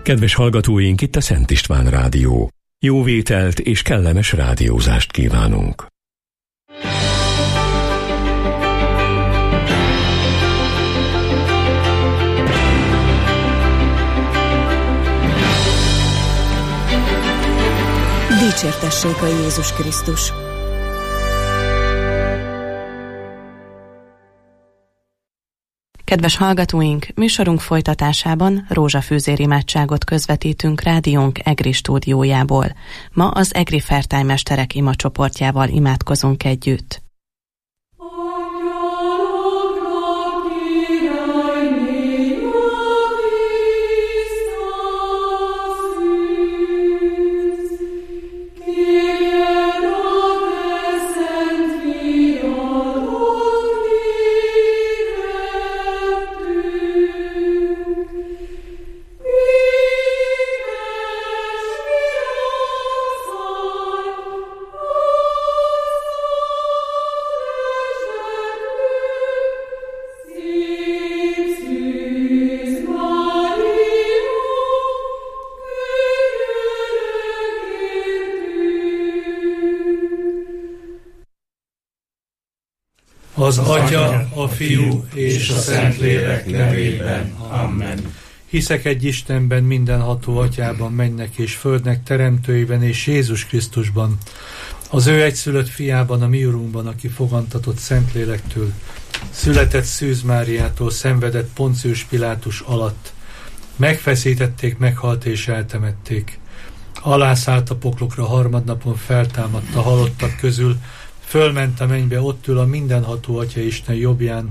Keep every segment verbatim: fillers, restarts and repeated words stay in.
Kedves hallgatóink, itt a Szent István Rádió. Jó vételt és kellemes rádiózást kívánunk. Dicsértessék a Jézus Krisztus! Kedves hallgatóink, műsorunk folytatásában rózsafűzér imádságot közvetítünk rádiónk EGRI stúdiójából. Ma az EGRI Fertálymesterek imacsoportjával imádkozunk együtt. Az Atya, a Fiú és a Szentlélek nevében. Amen. Hiszek egy Istenben, mindenható Atyában, mennek és földnek teremtőiben és Jézus Krisztusban, az ő egyszülött fiában, a mi Urunkban, aki fogantatott Szentlélektől, született Szűz Máriától, szenvedett Poncius Pilátus alatt, megfeszítették, meghalt és eltemették. Alászállt a poklokra, harmadnapon feltámadt a halottak közül, fölment a mennybe, ott ül a mindenható Atya Isten jobbján,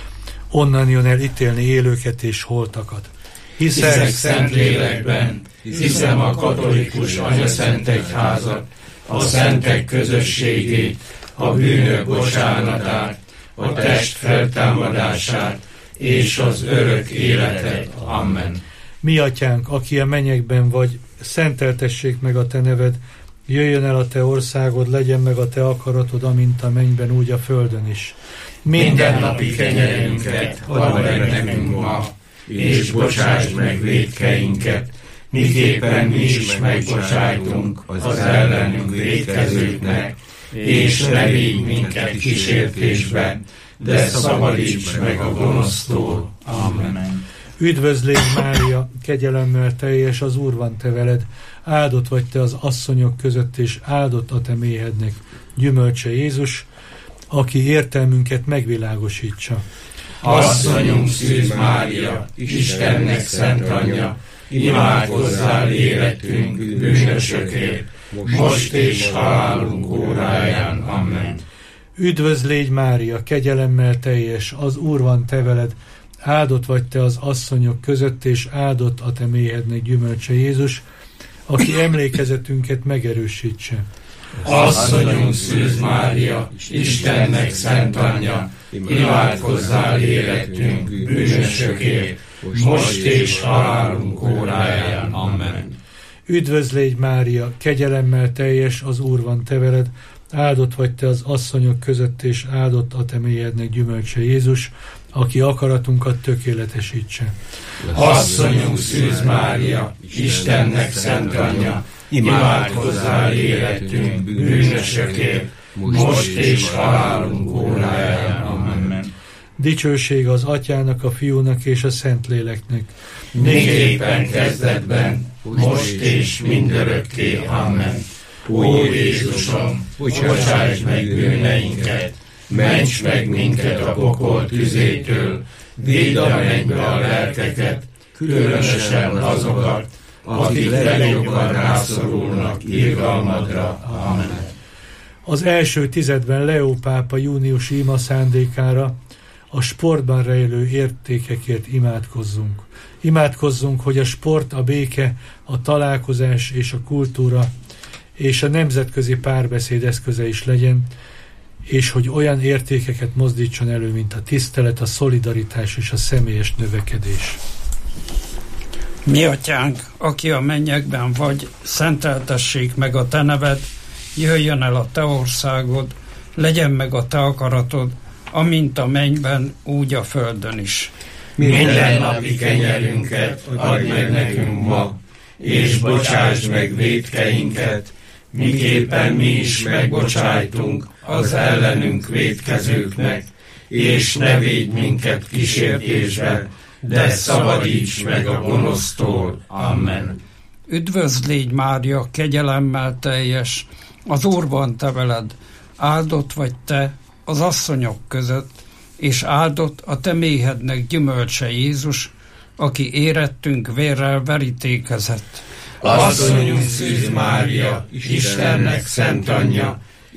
onnan jön el ítélni élőket és holtakat. Hiszek, hiszek Szentlélekben, hiszem a katolikus anyaszent egyházat, a szentek közösségét, a bűnök bocsánatát, a test feltámadását és az örök életet. Amen. Mi Atyánk, aki a mennyekben vagy, szenteltessék meg a te neved, jöjjön el a te országod, legyen meg a te akaratod, amint a mennyben, úgy a földön is. Minden napi kenyerünket add meg nekünk ma, és bocsásd meg vétkeinket, miképpen mi is megbocsájtunk az ellenünk vétkezőknek, és ne vigy minket kísértésbe, de szabadíts meg a gonosztól. Amen. Üdvözlégy Mária, kegyelemmel teljes, az Úr van te veled, áldott vagy te az asszonyok között, és áldott a te méhednek gyümölcse Jézus, aki értelmünket megvilágosítsa. Asszonyunk Szűz Mária, Istennek szent anyja, imádkozzál életünk bűnösökért, most és halálunk óráján. Amen. Üdvözlégy Mária, kegyelemmel teljes, az Úr van te veled, áldott vagy te az asszonyok között, és áldott a te méhednek gyümölcse Jézus, aki emlékezetünket megerősítse. Asszonyunk Szűz Mária, Istennek szent anyja, imádkozzál életünk bűnösökért, most és halálunk óráján. Amen. Üdvözlégy Mária, kegyelemmel teljes, az Úr van te veled, áldott vagy te az asszonyok között, és áldott a te méhednek gyümölcse Jézus, aki akaratunkat tökéletesítse. Asszonyunk Szűz Mária, Istennek szent anyja, imádkozzál életünk bűnösökért, most és halálunk óráján. Amen. Dicsőség az Atyának, a Fiúnak és a Szentléleknek, miképpen kezdetben, most és mindörökké. Amen. Ó Jézusom, bocsáss meg bűneinket, ments meg minket a pokol tüzétől, védd a mennybe a lelkeket, különösen azokat, akik legjobban rászorulnak irgalmadra. Amen. Az első tizedben Leó pápa júniusi ima szándékára a sportban rejlő értékekért imádkozzunk. Imádkozzunk, hogy a sport, a béke, a találkozás és a kultúra és a nemzetközi párbeszéd eszköze is legyen, és hogy olyan értékeket mozdítson elő, mint a tisztelet, a szolidaritás és a személyes növekedés. Mi Atyánk, aki a mennyekben vagy, szenteltessék meg a te neved, jöjjön el a te országod, legyen meg a te akaratod, amint a mennyben, úgy a földön is. Minden napi kenyerünket add meg nekünk ma, és bocsásd meg vétkeinket, miképpen mi is megbocsájtunk az ellenünk vétkezőknek, és ne védj minket kísértésbe, de szabadíts meg a gonosztól. Amen. Üdvözl légy, Mária, kegyelemmel teljes, az Úr van te veled, áldott vagy te az asszonyok között, és áldott a te méhednek gyümölcse Jézus, aki érettünk vérrel verítékezett. Asszonyunk Szűz Mária, Istennek szent anyja,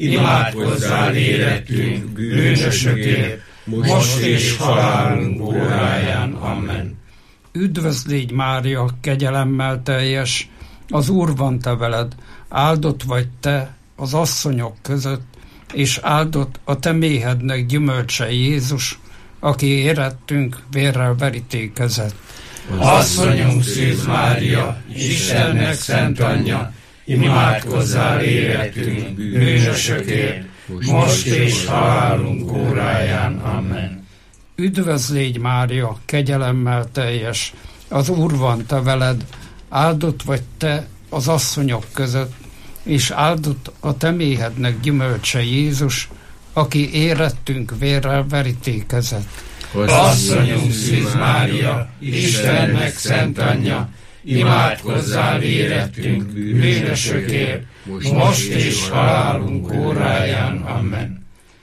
imádkozzál érettünk bűnösökért, most és halálunk óráján. Amen. Üdvözl légy, Mária, kegyelemmel teljes, az Úr van te veled, áldott vagy te az asszonyok között, és áldott a te méhednek gyümölcse Jézus, aki érettünk vérrel verítékezett. Asszonyunk Szűz Mária, Istennek szent anyja, imádkozzál érettünk bűnösökért, most és halálunk óráján. Amen. Üdvözl légy, Mária, kegyelemmel teljes, az Úr van te veled, áldott vagy te az asszonyok között, és áldott a te méhednek gyümölcse Jézus, aki érettünk vérrel verítékezett. Asszonyunk Szűz Mária, Istennek szent anyja, imádkozzál érettünk bűnösökért, most és halálunk óráján. Amen.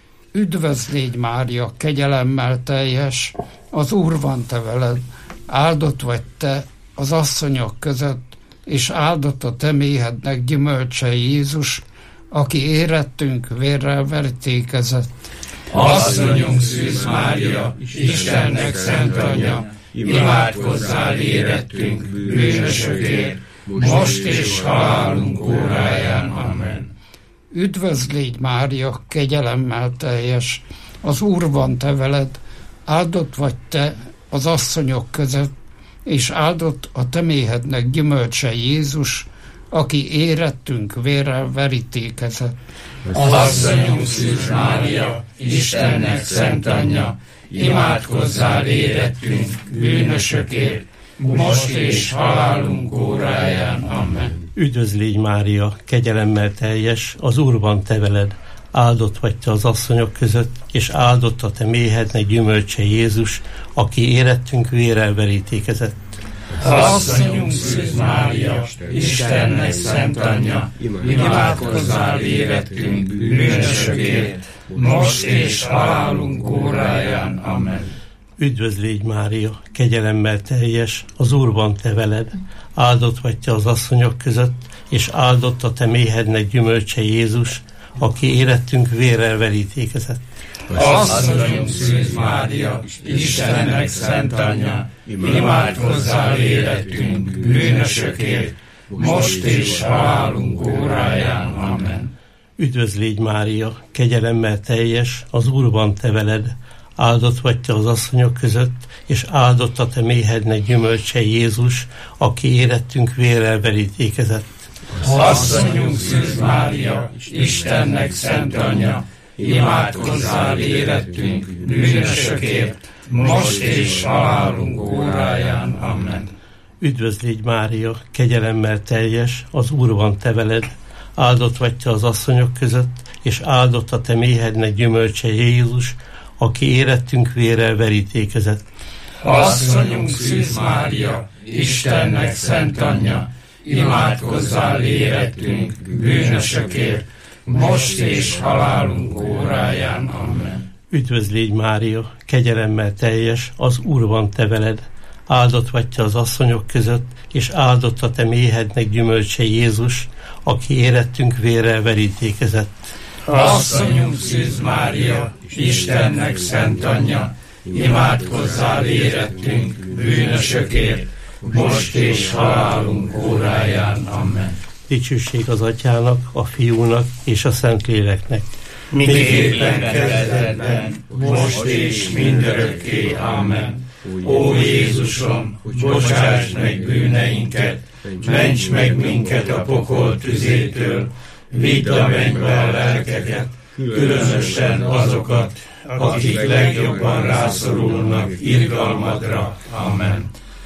Üdvözl légy, Mária, kegyelemmel teljes, az Úr van te veled, áldott vagy te az asszonyok között, és áldott a te méhednek gyümölcse Jézus, aki érettünk vérrel verítékezett. Asszonyunk Szűz Mária, Istennek szent anyja, imádkozzál érettünk bűnösökért, most és halálunk óráján. Amen. Üdvözl légy, Mária, kegyelemmel teljes, az Úr van te veled, áldott vagy te az asszonyok között, és áldott a te méhednek gyümölcse Jézus, aki érettünk vérrel verítékezett. Asszonyunk Szűz Mária, Istennek szent anyja, imádkozzál érettünk bűnösökért, most és halálunk óráján. Amen. Üdvözl légy, Mária, kegyelemmel teljes, az Úr van te veled, áldott vagy te az asszonyok között, és áldott a te méhednek gyümölcse Jézus, aki érettünk vérrel verítékezett. Asszonyunk Szűz Mária, Istennek szent anyja, imádkozzál érettünk bűnösökért, most és halálunk óráján. Amen. Üdvözl légy, Mária, kegyelemmel teljes, az Úr van te veled, áldott vagy te az asszonyok között, és áldott a te méhednek gyümölcse Jézus, aki érettünk vérrel verítékezett. Asszonyunk Szűz Mária, Istennek szent anyja, imádkozzál érettünk bűnösökért, most és halálunk óráján. Amen. Üdvözl légy, Mária, kegyelemmel teljes, az Úr van te veled, áldott vagy te az asszonyok között, és áldott a te méhednek gyümölcse Jézus, aki érettünk vérrel verítékezett. Asszonyunk Szűz Mária, Istennek szent anyja, imádkozzál érettünk bűnösökért, most és halálunk óráján. Amen. Üdvözl légy, Mária, kegyelemmel teljes, az Úr van te veled, áldott vagy te az asszonyok között, és áldott a te méhednek gyümölcse Jézus, aki érettünk vérrel verítékezett. Asszonyunk Szűz Mária, Istennek szent anyja, imádkozzál érettünk bűnösökért, most és halálunk óráján. Amen. Üdvözl légy, Mária, kegyelemmel teljes, az Úr van te veled, áldott vagy te az asszonyok között, és áldott a te méhednek gyümölcse Jézus, aki érettünk vérrel verítékezett. Asszonyunk Szűz Mária, Istennek szent anyja, imádkozzál érettünk bűnösökért, most és halálunk óráján. Amen. Dicsőség az Atyának, a Fiúnak és a Szentléleknek. Miképpen kezdetben, most és mindörökké. Amen. Ó Jézusom, bocsáss meg bűneinket, ments meg minket a pokol tüzétől, vidd a mennybe a lelkeket, különösen azokat, akik legjobban rászorulnak irgalmadra. Amen.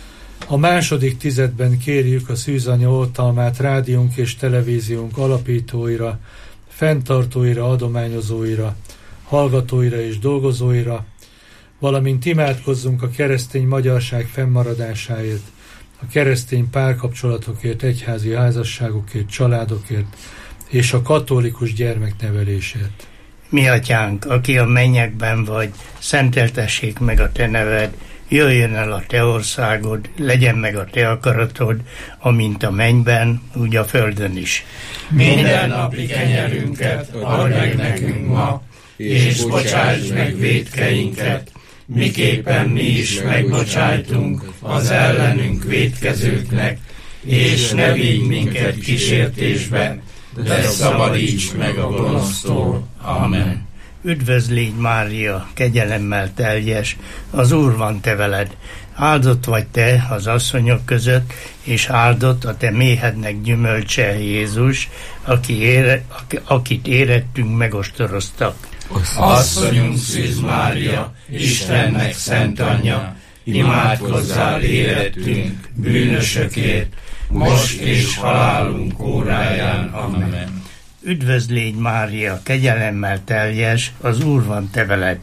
A második tizedben kérjük a szűzanya oltalmát rádiónk és televíziónk alapítóira, fenntartóira, adományozóira, hallgatóira és dolgozóira, valamint imádkozzunk a keresztény magyarság fennmaradásáért, a keresztény párkapcsolatokért, egyházi házasságokért, családokért és a katolikus gyermeknevelésért. Mi atyánk, aki a mennyekben vagy, szenteltessék meg a te neved, jöjjön el a te országod, legyen meg a te akaratod, amint a mennyben, úgy a földön is. Minden napi kenyerünket add meg nekünk ma, és bocsáss meg vétkeinket, miképpen mi is megbocsájtunk az ellenünk vétkezőknek, és ne vigy minket kísértésbe, de szabadíts meg a gonosztól. Amen. Üdvözl légy, Mária, kegyelemmel teljes, az Úr van te veled. Áldott vagy te az asszonyok között, és áldott a te méhednek gyümölcse, Jézus, aki ére, akit érettünk megostoroztak. Asszonyunk Szűz Mária, Istennek szent anyja, imádkozzál érettünk, bűnösökért, most és halálunk óráján. Amen. Üdvözl légy, Mária, kegyelemmel teljes, az Úr van te veled.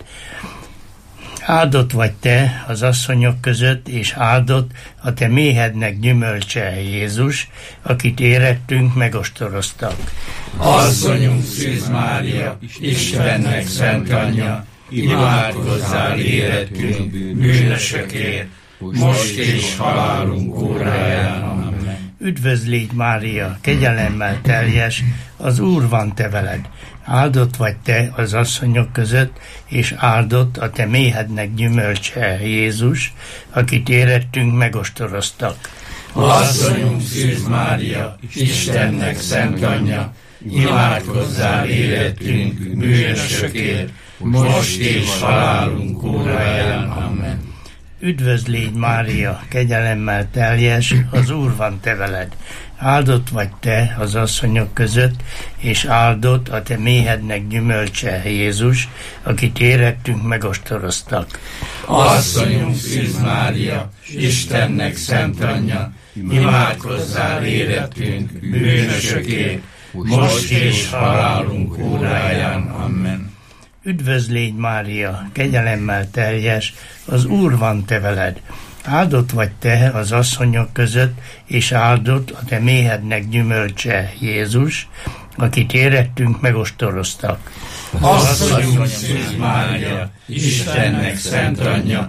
Áldott vagy te az asszonyok között, és áldott a te méhednek gyümölcse, Jézus, akit érettünk megostoroztak. Asszonyunk Szűz Mária, Istennek szent anyja, imádkozzál érettünk, bűnösökért, most és halálunk óráján. Amen. Üdvözl légy, Mária, kegyelemmel teljes, az Úr van te veled. Áldott vagy te az asszonyok között, és áldott a te méhednek gyümölcse, Jézus, akit érettünk megostoroztak. Asszonyunk Szűz Mária, Istennek szent anyja, imádkozzál érettünk, bűnösökért, most és halálunk óráján. Amen. Üdvözl légy, Mária, kegyelemmel teljes, az Úr van te veled. Áldott vagy te az asszonyok között, és áldott a te méhednek gyümölcse, Jézus, akit érettünk megostoroztak. Asszonyunk Szűz Mária, Istennek szent anyja, imádkozzál érettünk, bűnösökért, most és halálunk óráján. Amen. Üdvözl légy, Mária, kegyelemmel teljes, az Úr van te veled. Áldott vagy te az asszonyok között, és áldott a te méhednek gyümölcse, Jézus, akit érettünk megostoroztak. Asszonyunk Szűz Mária, Istennek szent anyja,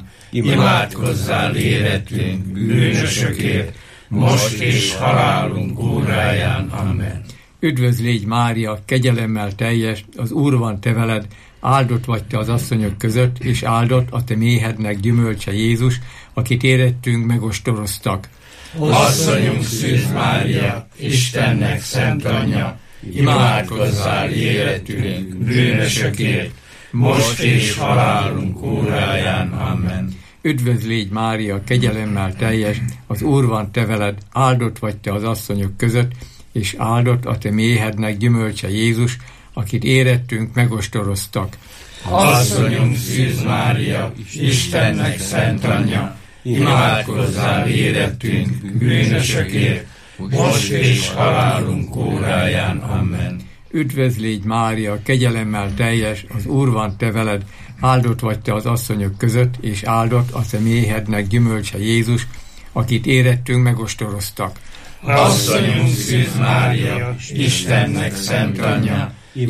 imádkozzál érettünk, bűnösökért, most és halálunk óráján. Amen. Üdvözl légy, Mária, kegyelemmel teljes, az Úr van te veled, áldott vagy te az asszonyok között, és áldott a te méhednek gyümölcse, Jézus, akit érettünk megostoroztak. Asszonyunk Szűz Mária, Istennek szent anyja, imádkozzál érettünk, bűnösökért, most és halálunk óráján. Amen. Üdvözl légy, Mária, kegyelemmel teljes, az Úr van te veled, áldott vagy te az asszonyok között, és áldott a te méhednek gyümölcse, Jézus, akit érettünk megostoroztak. Asszonyunk Szűz Mária, Istennek szent anyja, imádkozzál érettünk, bűnösökért, most és halálunk óráján. Amen. Üdvözl légy, Mária, kegyelemmel teljes, az Úr van te veled, áldott vagy te az asszonyok között, és áldott a te méhednek gyümölcse, Jézus, akit érettünk megostoroztak. Asszonyunk Szűz Mária, Istennek szent anyja,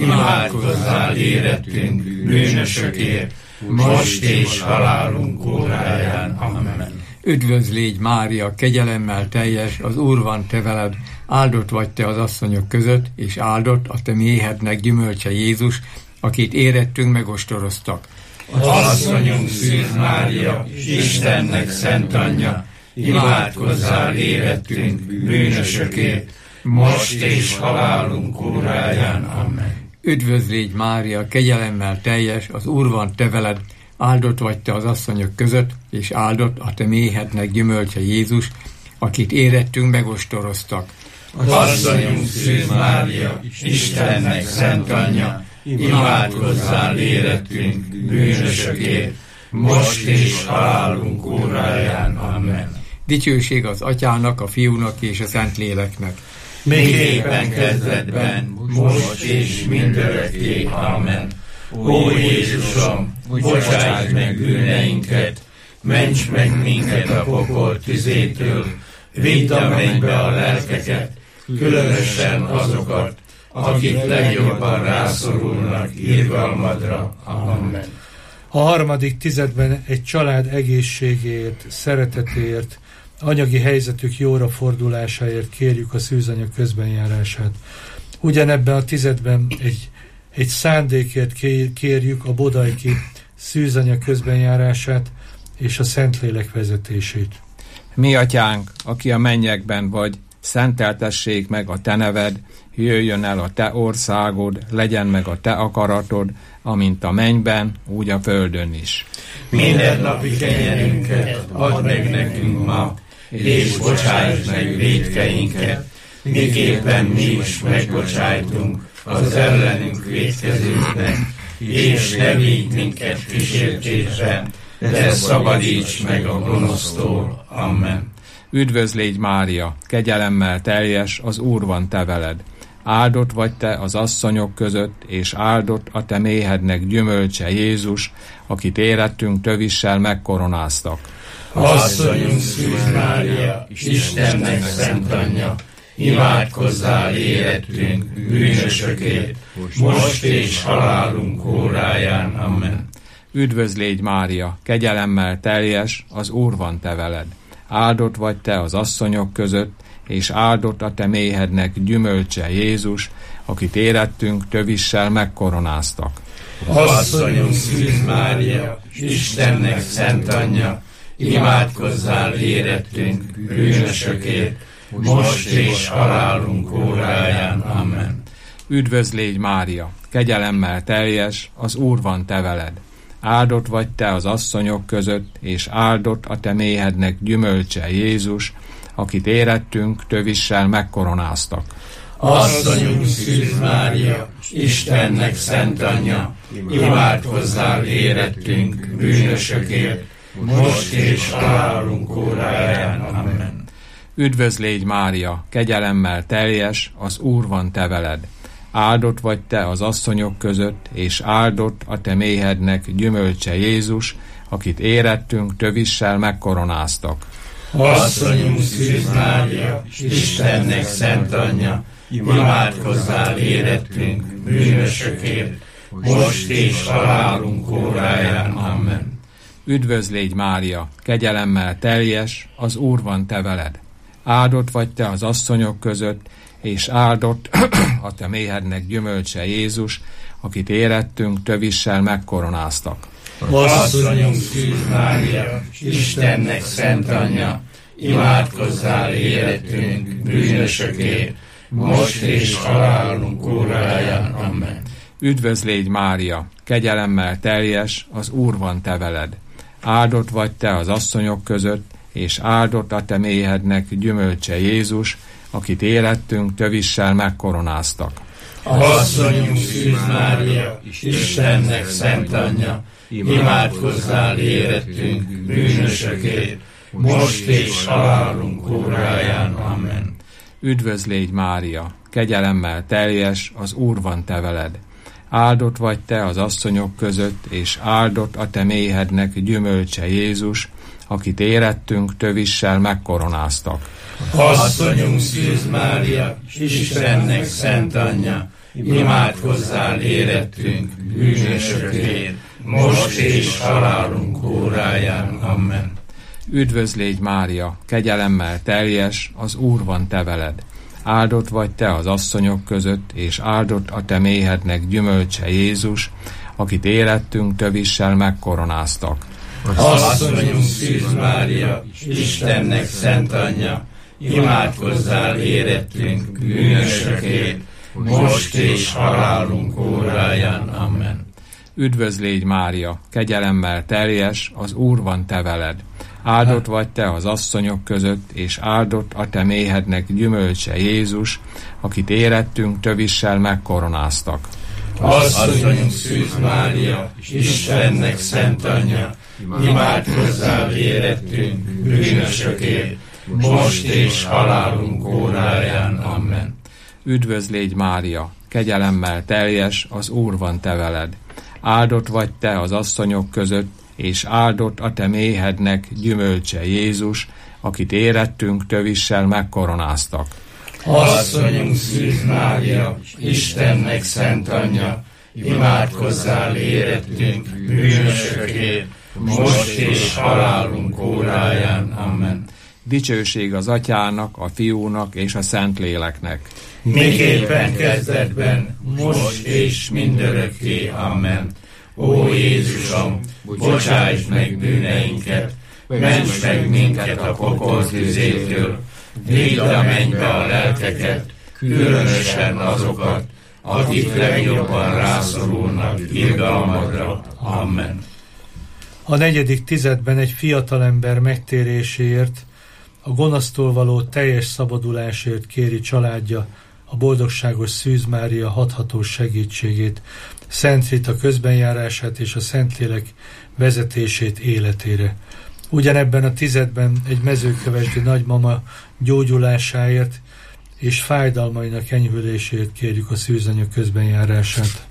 imádkozzál érettünk, bűnösökért, most és halálunk óráján. Amen. Üdvözl légy, Mária, kegyelemmel teljes, az Úr van te veled, áldott vagy te az asszonyok között, és áldott a te méhednek gyümölcse, Jézus, akit érettünk megostoroztak. Asszonyunk Szűz Mária, Istennek szent anyja, imádkozzál érettünk, bűnösökért, most és halálunk óráján. Amen. Üdvözl légy, Mária, kegyelemmel teljes, az Úr van te veled, áldott vagy te az asszonyok között, és áldott a te méhednek gyümölcse, Jézus, akit érettünk megostoroztak. Asszonyunk Szűz Mária, Istennek szent anyja, imádkozzál érettünk, bűnösökért, most és halálunk óráján. Amen. Dicsőség az Atyának, a Fiúnak és a Szentléleknek. Miképpen kezdetben, most és mindörökké. Amen. Ó Jézusom, bocsáss meg bűneinket, ments meg minket a pokol tüzétől, vidd a mennybe a lelkeket, különösen azokat, akik legjobban rászorulnak irgalmadra. Amen. A harmadik tizedben egy család egészségéért, szeretetéért, anyagi helyzetük jóra fordulásáért kérjük a szűzanya közbenjárását. Ugyanebben a tizedben egy, egy szándékért kérjük a bodajki szűzanya közbenjárását és a Szentlélek vezetését. Mi atyánk, aki a mennyekben vagy, szenteltessék meg a te neved, jöjjön el a te országod, legyen meg a te akaratod, amint a mennyben, úgy a földön is. Minden napi kenyerünket add meg nekünk ma, és bocsáss meg vétkeinket, miképpen mi is megbocsájtunk az ellenünk vétkezőknek, és ne vigy minket kísértésbe, de szabadíts meg a gonosztól. Amen. Üdvözl légy Mária, kegyelemmel teljes, az Úr van te veled. Áldott vagy te az asszonyok között, és áldott a te méhednek gyümölcse Jézus, akit érettünk tövissel megkoronáztak. Asszonyunk Szűz Mária, Istennek szent anyja, imádkozzál érettünk bűnösökért, most és halálunk óráján. Amen. Üdvözl légy Mária, kegyelemmel teljes, az Úr van te veled. Áldott vagy te az asszonyok között, és áldott a te méhednek gyümölcse Jézus, akit érettünk tövissel megkoronáztak. Asszonyunk Szűz Mária, Istennek szent anyja, imádkozzál érettünk bűnösökért, most és halálunk óráján. Amen. Üdvözl légy Mária, kegyelemmel teljes, az Úr van te veled. Áldott vagy te az asszonyok között, és áldott a te méhednek gyümölcse Jézus, akit érettünk tövissel megkoronáztak. Asszonyunk Szűz Mária, Istennek szent anyja, imádkozzál érettünk bűnösökért, most és halálunk óráján. Amen. Üdvözl légy Mária, kegyelemmel teljes, az Úr van te veled. Áldott vagy te az asszonyok között, és áldott a te méhednek gyümölcse Jézus, akit érettünk tövissel megkoronáztak. Asszonyunk Szűz Mária, Istennek szent anyja, imádkozzál érettünk bűnösökért, most és halálunk óráján. Amen. Üdvözl légy Mária, kegyelemmel teljes, az Úr van te veled. Áldott vagy te az asszonyok között, és áldott a te méhednek gyümölcse Jézus, akit érettünk tövissel megkoronáztak. Asszonyunk Szűz Mária, Istennek szent anyja, imádkozzál érettünk bűnösökért, most és halálunk óráján. Amen. Üdvözl légy Mária, kegyelemmel teljes, az Úr van te veled. Áldott vagy te az asszonyok között, és áldott a te méhednek gyümölcse Jézus, akit érettünk tövissel megkoronáztak. Asszonyunk Szűz Mária, Istennek szent anyja, imádkozzál érettünk bűnösökért, most és halálunk óráján. Amen. Üdvözl légy Mária, kegyelemmel teljes, az Úr van te veled. Áldott vagy te az asszonyok között, és áldott a te méhednek gyümölcse Jézus, akit érettünk tövissel megkoronáztak. Asszonyunk Szűz Mária, Istennek szent anyja, imádkozzál érettünk bűnösökért, most és halálunk óráján. Amen. Üdvözl légy Mária, kegyelemmel teljes, az Úr van te veled. Áldott vagy te az asszonyok között, és áldott a te méhednek gyümölcse Jézus, akit érettünk tövissel megkoronáztak. Asszonyunk Szűz Mária, Istennek szent anyja, imádkozzál érettünk bűnösökért, most és halálunk óráján. Amen. Üdvözl légy Mária, kegyelemmel teljes, az Úr van te veled. Áldott vagy te az asszonyok között, és áldott a te méhednek gyümölcse Jézus, akit érettünk tövissel megkoronáztak. Asszonyunk Szűz Mária, Istennek szent anyja, imádkozzál érettünk, bűnösökért, most és halálunk óráján. Amen. Üdvözl légy Mária, kegyelemmel teljes, az Úr van te veled. Áldott vagy te az asszonyok között, és áldott a te méhednek gyümölcse Jézus, akit érettünk tövissel megkoronáztak. Asszonyunk Szűz Mária, Istennek szent anyja, imádkozzál érettünk, bűnösökért, most és halálunk óráján. Amen. Dicsőség az Atyának, a Fiúnak és a Szentléleknek. Miképpen kezdetben, most és mindörökké. Amen. Ó Jézusom, bocsájtsd meg bűneinket, ments meg minket a pokol tüzétől, vidd a mennybe a lelkeket, különösen azokat, akik legjobban rászorulnak irgalmadra. Amen. A negyedik tizedben egy fiatalember megtéréséért, a gonosztól való teljes szabadulásért kéri családja a boldogságos Szűz Mária hathatós segítségét, Szent Rita közbenjárását és a Szentlélek vezetését életére. Ugyanebben a tizedben egy mezőkövesdi nagymama gyógyulásáért és fájdalmainak enyhüléséért kérjük a Szűzanya közbenjárását.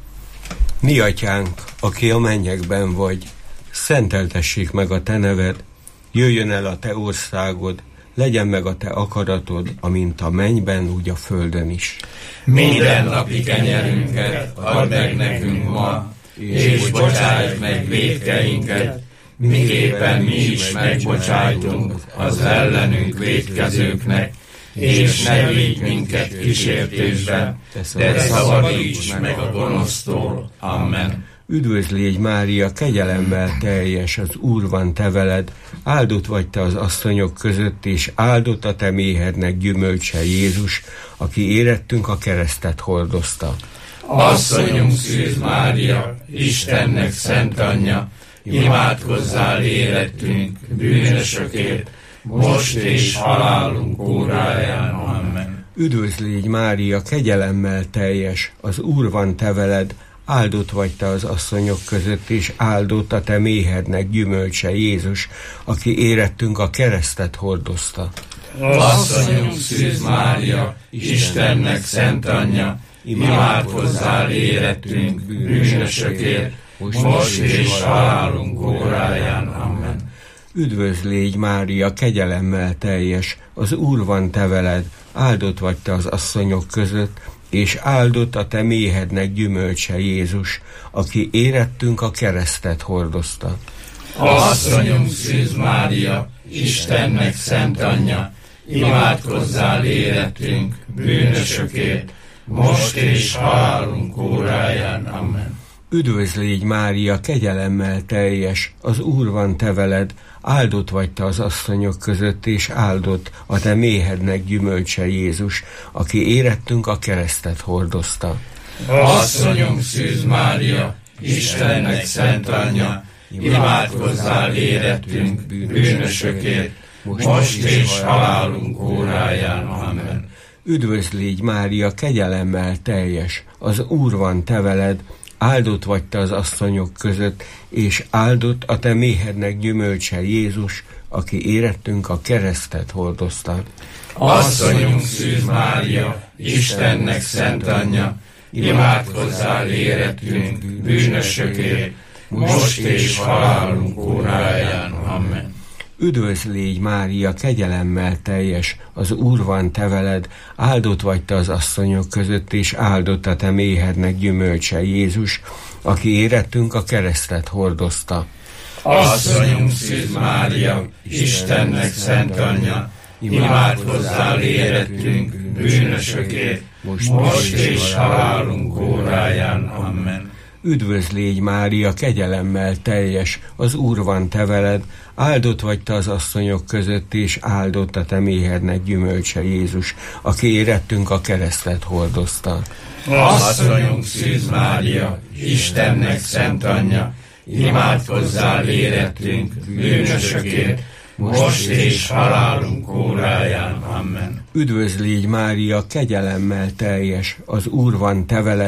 Mi atyánk, aki a mennyekben vagy, szenteltessék meg a te neved, jöjjön el a te országod, legyen meg a te akaratod, amint a mennyben, úgy a földön is. Minden napi kenyerünket add meg nekünk ma, és bocsájtsd meg vétkeinket, miképpen mi is megbocsájtunk az ellenünk vétkezőknek, és ne vigy minket kísértésbe, de szabadíts meg a gonosztól. Amen. Üdvözl légy Mária, kegyelemmel teljes, az Úr van te veled, áldott vagy te az asszonyok között, és áldott a te méhednek gyümölcse Jézus, aki érettünk a keresztet hordozta. Asszonyunk Szűz Mária, Istennek szent anyja, imádkozzál érettünk, bűnösökért, most és halálunk óráján. Amen. Üdvözl légy Mária, kegyelemmel teljes, az Úr van te veled, áldott vagy te az asszonyok között, és áldott a te méhednek gyümölcse Jézus, aki érettünk a keresztet hordozta. Asszonyunk Szűz Mária, Istennek szent anyja, imádkozzál érettünk, bűnösökért, most és halálunk óráján. Amen. Üdvözl légy Mária, kegyelemmel teljes, az Úr van te veled, áldott vagy te az asszonyok között, és áldott a te méhednek gyümölcse Jézus, aki érettünk a keresztet hordozta. Asszonyunk Szűz Mária, Istennek szent anyja, imádkozzál érettünk, bűnösökért, most és halálunk óráján. Amen. Üdvözl légy Mária, kegyelemmel teljes, az Úr van te veled, áldott vagy te az asszonyok között, és áldott a te méhednek gyümölcse Jézus, aki érettünk a keresztet hordozta. Asszonyunk Szűz Mária, Istennek szent anyja, imádkozzál érettünk, bűnösökért, most és halálunk óráján. Amen. Üdvözl légy Mária, kegyelemmel teljes, az Úr van te veled, áldott vagy te az asszonyok között, és áldott a te méhednek gyümölcse Jézus, aki érettünk a keresztet hordozta. Asszonyunk Szűz Mária, Istennek szent anyja, imádkozzál érettünk, bűnösökért, most és halálunk óráján. Amen. Üdvözl légy Mária, kegyelemmel teljes, az Úr van te veled, áldott vagy te az asszonyok között, és áldott a te méhednek gyümölcse Jézus, aki érettünk a keresztet hordozta. Asszonyunk Szűz Mária, Istennek szent anyja, imádkozzál érettünk, bűnösökért, most és halálunk óráján. Amen. Üdvözl légy Mária, kegyelemmel teljes, az Úr van te veled, áldott vagy te az asszonyok között, és áldott a te méhednek gyümölcse Jézus, aki érettünk a keresztet hordozta. Asszonyunk Szűz Mária, Istennek szent anyja, imádkozzál érettünk, bűnösökért, most és halálunk óráján. Amen. Üdvözl légy Mária, kegyelemmel teljes, az Úr van te veled,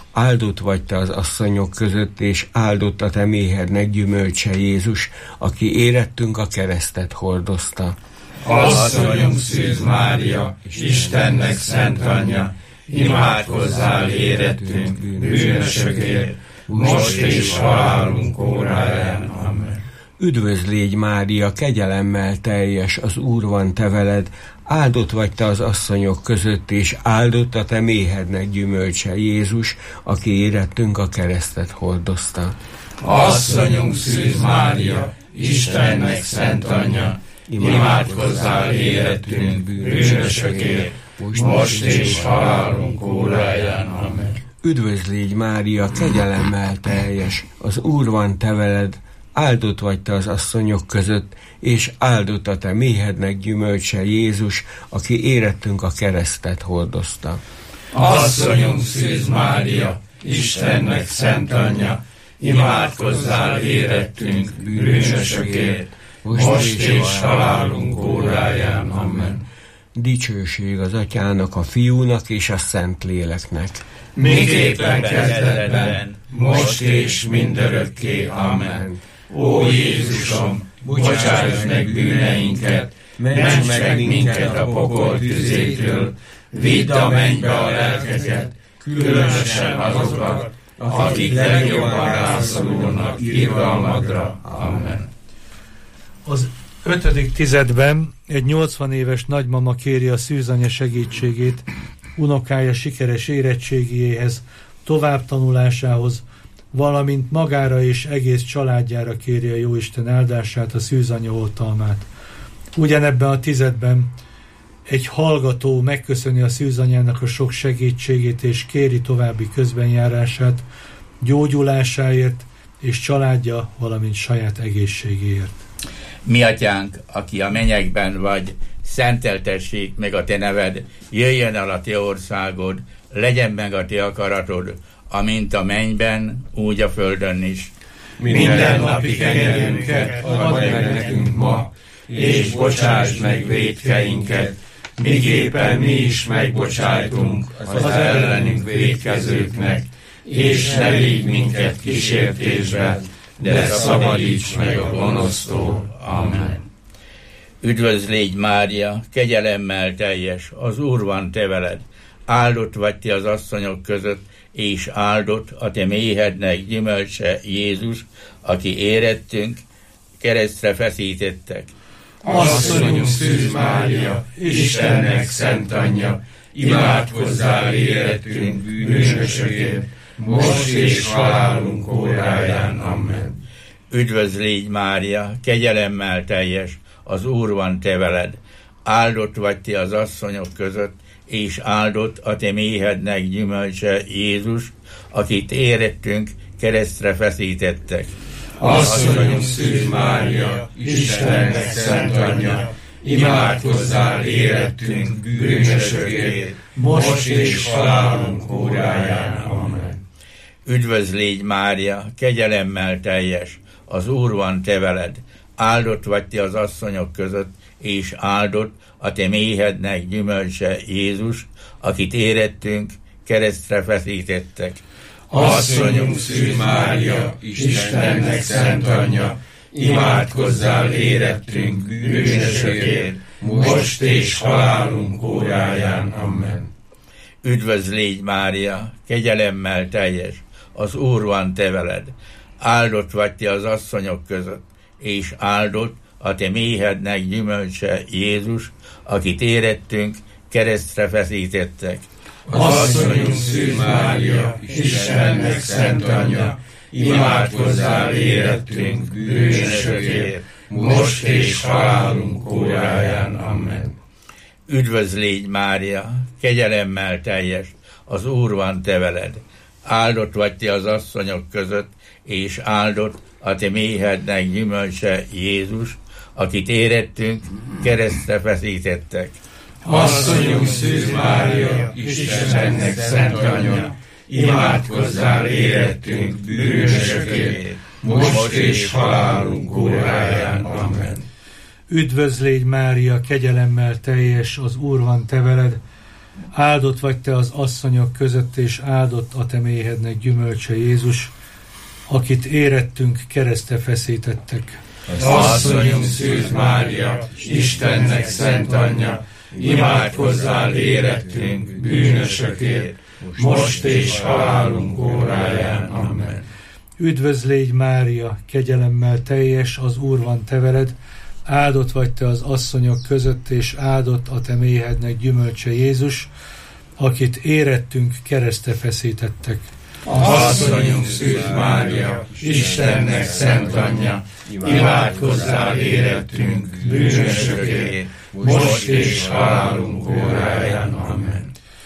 áldott vagy te az asszonyok között, és áldott a te méhednek gyümölcse Jézus, aki érettünk a keresztet hordozta. Asszonyunk Szűz Mária, Istennek szent anyja, imádkozzál érettünk bűnösökért, most és halálunk óráján. Amen. Üdvözl légy Mária, kegyelemmel teljes, az Úr van te veled, áldott vagy te az asszonyok között, és áldott a te méhednek gyümölcse Jézus, aki érettünk a keresztet hordozta. Asszonyunk Szűz Mária, Istennek szent anyja, imádkozzál érettünk bűnösökért, most és halálunk óráján. Amen. Üdvözl légy Mária, kegyelemmel teljes, az Úr van te veled, áldott vagy te az asszonyok között, és áldott a te méhednek gyümölcse Jézus, aki érettünk a keresztet hordozta. Asszonyunk Szűz Mária, Istennek szent anyja, imádkozzál érettünk bűnösökért, most és halálunk óráján. Amen. Dicsőség az Atyának, a Fiúnak és a Szentléleknek. Miképpen kezdetben, most és mindörökké. Amen. Ó Jézusom, bocsáss meg bűneinket, ments meg minket a pokol tüzétől, vidd a mennybe a lelkeket, különösen azokat, akik legjobban rászorulnak irgalmadra. Amen. Az ötödik tizedben egy nyolcvan éves nagymama kéri a szűzanya segítségét unokája sikeres érettségiéhez, továbbtanulásához, valamint magára és egész családjára kéri a Jóisten áldását, a szűzanya oltalmát. Ugyanebben a tizedben egy hallgató megköszöni a szűzanyának a sok segítségét, és kéri további közbenjárását, gyógyulásáért és családja, valamint saját egészségéért. Mi atyánk, aki a mennyekben vagy, szenteltessék meg a te neved, jöjjön el a te országod, legyen meg a te akaratod, amint a mennyben, úgy a földön is. Minden napi kenyerünket add meg nekünk ma, és bocsáss meg vétkeinket, miképpen mi is megbocsájtunk az ellenünk vétkezőknek, és ne vigy minket kísértésbe, de szabadíts meg a gonosztól. Amen. Üdvözl légy Mária, kegyelemmel teljes, az Úr van te veled, áldott vagy te az asszonyok között, és áldott a te méhednek gyümölcse Jézus, aki érettünk, keresztre feszítettek. Asszonyunk Szűz Mária, Istennek szent anyja, imádkozzál érettünk bűnösökért, most és halálunk óráján. Amen. Üdvözl légy Mária, kegyelemmel teljes, az Úr van te veled, áldott vagy te az asszonyok között, és áldott a te méhednek gyümölcse Jézus, akit érettünk, keresztre feszítettek. Asszonyunk Szűz Mária, Istennek szent anyja, imádkozzál érettünk bűnösökért, most és halálunk óráján. Amen. Üdvözl légy Mária, kegyelemmel teljes, az Úr van te veled, áldott vagy te az asszonyok között, és áldott a te méhednek gyümölcse Jézus, akit érettünk, keresztre feszítettek. Asszonyunk Szűz Mária, Istennek szent anyja, imádkozzál érettünk bűnösökért, most és halálunk óráján. Amen. Üdvözl légy Mária, kegyelemmel teljes, az Úr van te veled, áldott vagy te az asszonyok között, és áldott a te méhednek gyümölcse Jézus, akit érettünk, keresztre feszítettek. Asszonyunk Szűz Mária, Istennek szent anyja, imádkozzál érettünk bűnösökért, most és halálunk óráján. Amen. Üdvözl légy Mária, kegyelemmel teljes, az Úr van te veled, áldott vagy te az asszonyok között, és áldott a te méhednek gyümölcse Jézus, akit érettünk, keresztre feszítettek. Asszonyunk Szűz Mária, Istennek szent anyja, imádkozzál érettünk bűnösökért, most és halálunk óráján. Amen. Üdvözl légy Mária, kegyelemmel teljes, az Úr van te veled, Áldott vagy te az asszonyok között, és áldott a te méhednek gyümölcse Jézus, akit érettünk, keresztre feszítettek. Az asszonyunk Szűz Mária, Istennek szent anyja, imádkozzál érettünk, bűnösökért, most és halálunk óráján. Amen. Üdvözl légy Mária, kegyelemmel teljes, az Úr van te veled, áldott vagy te az asszonyok között, és áldott a te méhednek gyümölcse Jézus, akit érettünk, keresztre feszítettek. Asszonyunk Szűz Mária, Istennek szent anyja, imádkozzál érettünk, bűnösökért, most és halálunk óráján. Amen.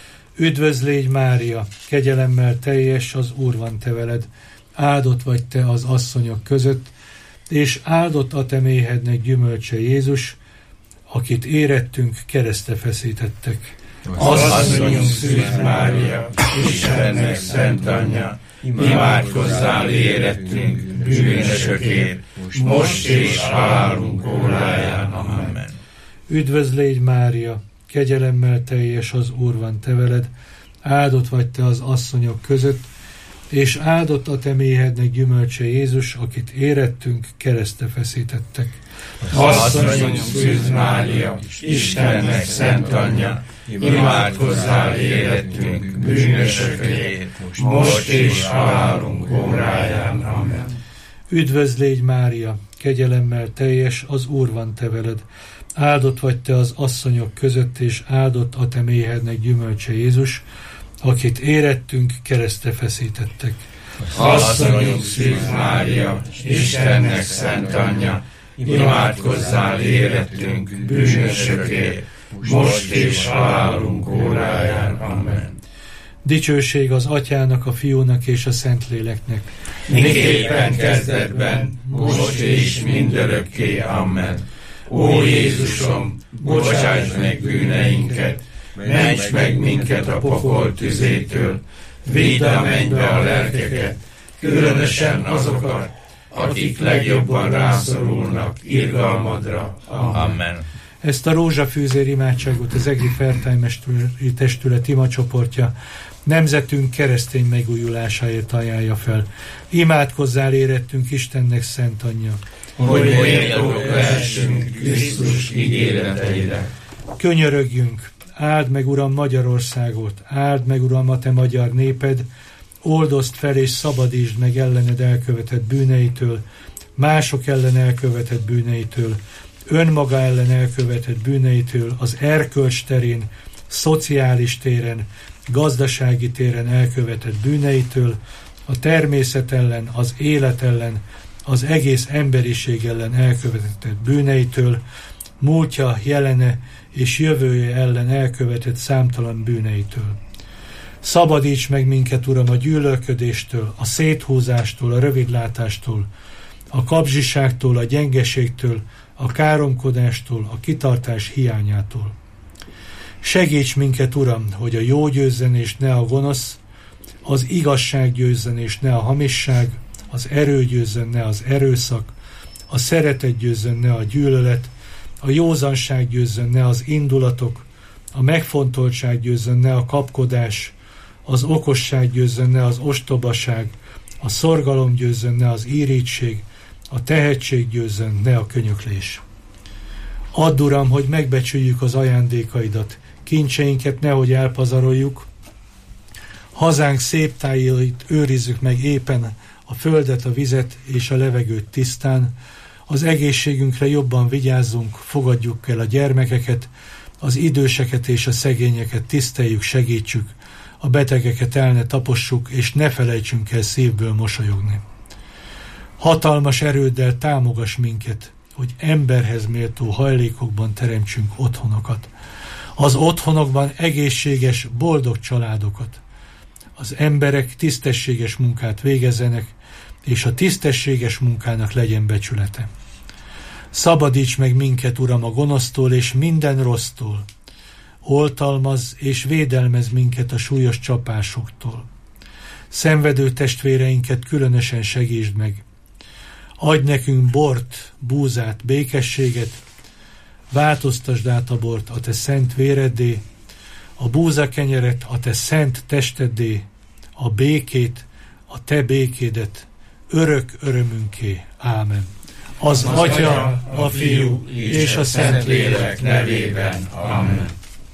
Üdvözl légy Mária, kegyelemmel teljes, az Úr van te veled, áldott vagy te az asszonyok között, és áldott a te méhednek gyümölcse Jézus, akit érettünk, keresztre feszítettek. Asszonyunk Szűz Mária, Istennek szent anyja, imádkozzál érettünk, bűnösökért, most és halálunk óráján. Amen. Üdvözl légy Mária, kegyelemmel teljes, az Úr van te veled, áldott vagy te az asszonyok között, és áldott a te méhednek gyümölcse Jézus, akit érettünk, keresztre feszítettek. Asszonyunk Szűz Mária, Istennek szent anyja, imádkozzál érettünk, bűnösökért, most és halálunk óráján. Amen. Üdvözl légy Mária, kegyelemmel teljes, az Úr van te veled, áldott vagy te az asszonyok között, és áldott a te méhednek gyümölcse Jézus, akit érettünk, keresztre feszítettek. Asszonyunk Szűz Mária, Istennek szent anyja, imádkozzál érettünk, bűnösökért, most és halálunk óráján. Amen. Dicsőség az Atyának, a Fiúnak és a Szentléleknek. Miképpen kezdetben, most és mindörökké. Amen. Ó Jézusom, bocsáss meg bűneinket, ments meg minket a pokol tüzétől, vidd a mennybe a lelkeket, különösen azokat, akik legjobban rászorulnak irgalmadra. Amen. Ezt a rózsafűzér imádságot az Egri Fertájmesteri Testület imacsoportja nemzetünk keresztény megújulásáért ajánlja fel. Imádkozzál érettünk, Istennek szent anyja, hogy méltók lehessünk Krisztus ígéreteire. Könyörögjünk, áld meg, Uram, Magyarországot, áld meg, Uram, a te magyar néped, oldozd fel és szabadítsd meg ellened elkövetett bűneitől, mások ellen elkövetett bűneitől, önmaga ellen elkövetett bűneitől, az erkölcs terén, szociális téren, gazdasági téren elkövetett bűneitől, a természet ellen, az élet ellen, az egész emberiség ellen elkövetett bűneitől, múltja, jelene és jövője ellen elkövetett számtalan bűneitől. Szabadíts meg minket, Uram, a gyűlölködéstől, a széthúzástól, a rövidlátástól, a kapzsiságtól, a gyengeségtől, a káromkodástól, a kitartás hiányától. Segíts minket, Uram, hogy a jó győzzen és ne a gonosz, az igazság győzzen és ne a hamisság, az erő győzzen, ne az erőszak, a szeretet győzzen, ne a gyűlölet, a józanság győzzen, ne az indulatok, a megfontoltság győzzen, ne a kapkodás, az okosság győzzen, ne az ostobaság, a szorgalom győzzen, ne az írítség, a tehetség győzzen, ne a könyöklés. Add, Uram, hogy megbecsüljük az ajándékaidat, kincseinket nehogy elpazaroljuk, hazánk szép tájait őrizzük meg éppen, a földet, a vizet és a levegőt tisztán, az egészségünkre jobban vigyázzunk, fogadjuk el a gyermekeket, az időseket és a szegényeket tiszteljük, segítsük, a betegeket el ne tapossuk, és ne felejtsünk el szívből mosolyogni. Hatalmas erőddel támogass minket, hogy emberhez méltó hajlékokban teremtsünk otthonokat. Az otthonokban egészséges, boldog családokat. Az emberek tisztességes munkát végezzenek, és a tisztességes munkának legyen becsülete. Szabadíts meg minket, Uram, a gonosztól és minden rossztól. Oltalmazz és védelmezz minket a súlyos csapásoktól. Szenvedő testvéreinket különösen segítsd meg. Adj nekünk bort, búzát, békességet, változtasd át a bort a te szent véreddé, a búzakenyeret a te szent testeddé, a békét, a te békédet, örök örömünké. Ámen. Az, az Atya, a Fiú és a Szentlélek nevében. Amen.